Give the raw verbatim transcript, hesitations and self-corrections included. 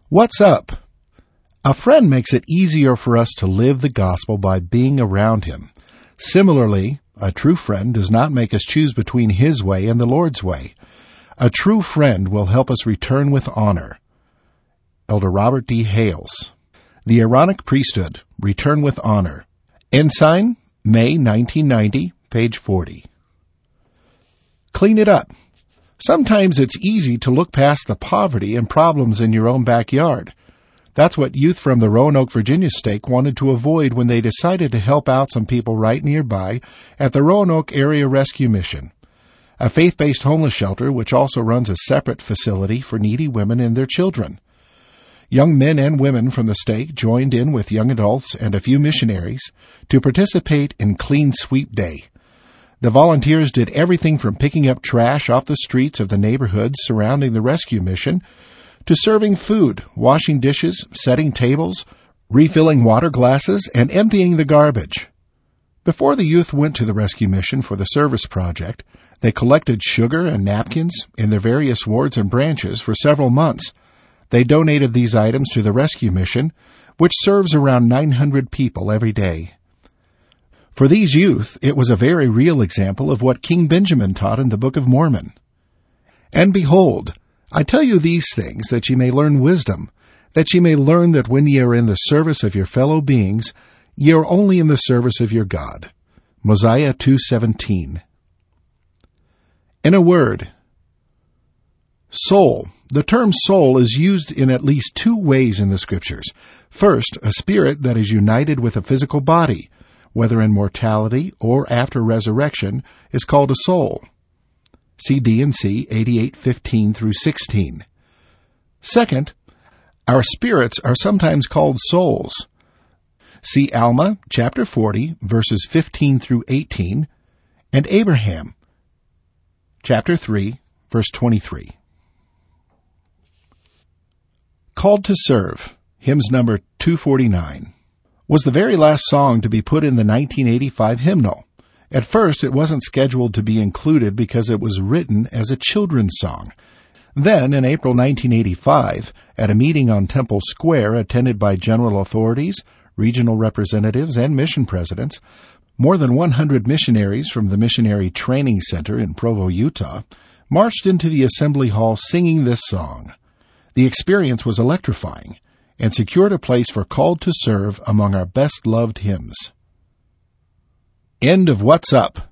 What's up? A friend makes it easier for us to live the gospel by being around him. Similarly, a true friend does not make us choose between his way and the Lord's way. A true friend will help us return with honor. Elder Robert D. Hales. The Aaronic Priesthood, Return with Honor. Ensign, May nineteen ninety, page forty. Clean it up. Sometimes it's easy to look past the poverty and problems in your own backyard. That's what youth from the Roanoke, Virginia stake wanted to avoid when they decided to help out some people right nearby at the Roanoke Area Rescue Mission, a faith-based homeless shelter which also runs a separate facility for needy women and their children. Young men and women from the stake joined in with young adults and a few missionaries to participate in Clean Sweep Day. The volunteers did everything from picking up trash off the streets of the neighborhoods surrounding the rescue mission to serving food, washing dishes, setting tables, refilling water glasses, and emptying the garbage. Before the youth went to the rescue mission for the service project, they collected sugar and napkins in their various wards and branches for several months. They donated these items to the rescue mission, which serves around nine hundred people every day. For these youth, it was a very real example of what King Benjamin taught in the Book of Mormon. And behold, I tell you these things that ye may learn wisdom, that ye may learn that when ye are in the service of your fellow beings, ye are only in the service of your God. Mosiah two seventeen. In a word, soul. The term soul is used in at least two ways in the Scriptures. First, a spirit that is united with a physical body, whether in mortality or after resurrection, is called a soul. See D and C eighty-eight fifteen through sixteen. Second, our spirits are sometimes called souls. See Alma, chapter forty, verses fifteen through eighteen, and Abraham, chapter three, verse twenty-three. Called to Serve, hymns number two forty-nine, was the very last song to be put in the nineteen eighty-five hymnal. At first, it wasn't scheduled to be included because it was written as a children's song. Then, in April nineteen eighty-five, at a meeting on Temple Square attended by general authorities, regional representatives, and mission presidents, more than one hundred missionaries from the Missionary Training Center in Provo, Utah, marched into the assembly hall singing this song. The experience was electrifying and secured a place for Called to Serve among our best-loved hymns. End of What's Up.